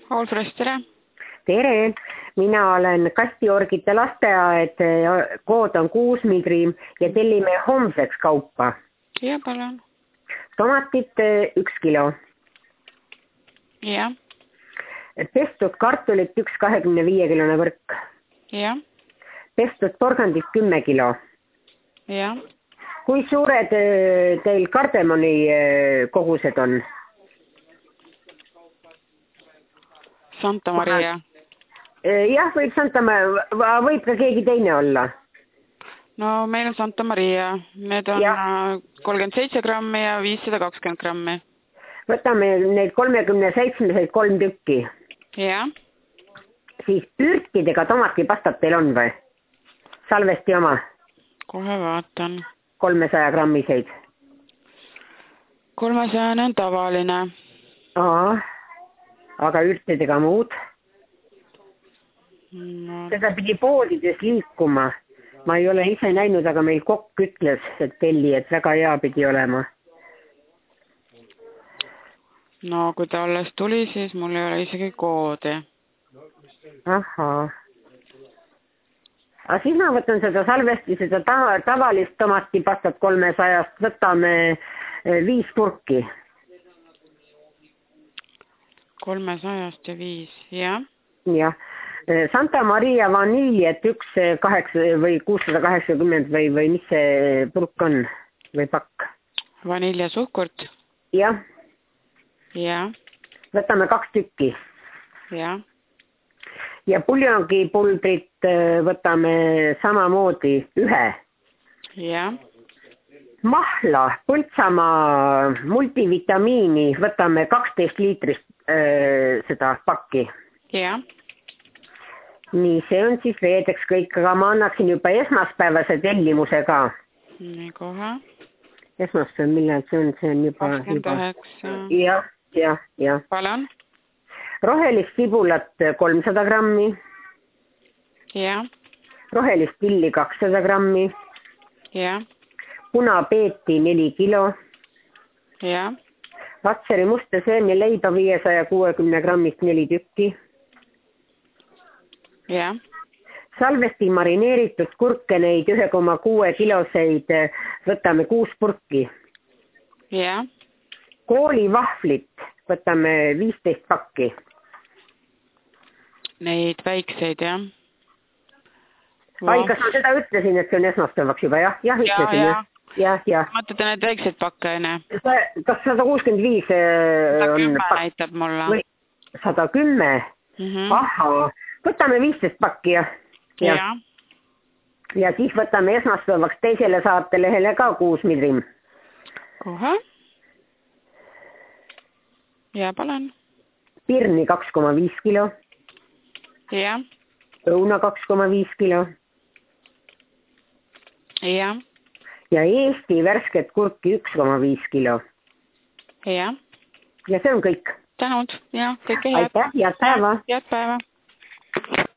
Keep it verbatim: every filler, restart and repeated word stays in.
Hoolfrest, tere! Tere! Mina olen Kastiorgite lasteaed, kood on kuus midrim ja tellime homseks kaupa. Ja, palun. Tomatit üks kilo. Ja. Pestud kartulit üks kahekümne viie kilone võrk. Ja. Pestud porgandit kümme kilo. Ja. Kui suured teil kardemoni kogused on? Santa Maria. Jah, võib Santa Maria, võib ka keegi teine olla. No meil on Santa Maria. Need on ja. kolmkümmend seitse grammi ja viissada kakskümmend grammi. Võtame neid kolmekümne seitsmeseid kolm tükki. Ja. Siis ürtidega tomatipastat teil on või? Salvesti oma? Kohe vaatan. kolmesaja grammiseid. kolmesaja on tavaline. Aa, aga ürtidega muud? No. Seda pidi poodides liikuma. Ma ei ole ise näinud, aga meil kokk ütles, et telli, et väga hea pidi olema. No kui ta alles tuli, siis mul ei ole isegi koodi. Ahaa. Aga siis ma võtan seda salvesti, seda tava, tavalist tomatipastat kolmesajast, võtame viis purki. kolmesajast ja viis, jah. Jah. Santa Maria vaniljet üks kaheksa või kuussada kaheksakümmend või, või mis see purk on või pakk? Vaniljesuhkurt? Jah. Jah. Võtame kaks tükki. Jah. Ja puljonipulbrit võtame samamoodi ühe. Jah. Mahla, Põltsamaa multivitamiini võtame kaksteist liitrist äh, seda pakki. Jah. Nii, see on siis reedeks kõik, aga ma annaksin juba esmaspäevase tellimuse ka. Nii kohe. Esmaspäev, millal see on, see on juba... kakskümmend üheksa. Jah, jah, jah. Palun? Rohelist sibulat kolmsada grammi. Jah. Rohelist pilli kakssada grammi. Jah. Punapeeti neli kilo. Jah. Vatseri musta seemne leiba viiesaja kuuekümne grammist neli tükki. Jah. Salvesti marineeritud kurkeneid ühe koma kuue kiloseid võtame kuus purki. Jah. Koolivahvlit võtame viisteist pakki. Neid väikseid, jah. Ai, kas ma seda ütlesin, et see on esmaspäevaks juba, jah? Jah, ütlesin, jah. Jah, jah. Mõtlete need väikseid pakke, enne? Kas sada kuuskümmend viis sada kümme näitab mulle. sada kümme? Aha, võtame viisteist pakki, jah. Ja. Ja siis võtame esmaspäevaks teisele saatelehele ka kuus midrim. Kohe. Ja, palun. Pirni kaks koma viis kilo. Ja. Õuna kaks koma viis kilo. Ja. Ja Eesti värsket kurki üks koma viis kilo. Ja. Ja see on kõik. Tänud, ja, kõike head. Aitäh, head päeva. Head päeva.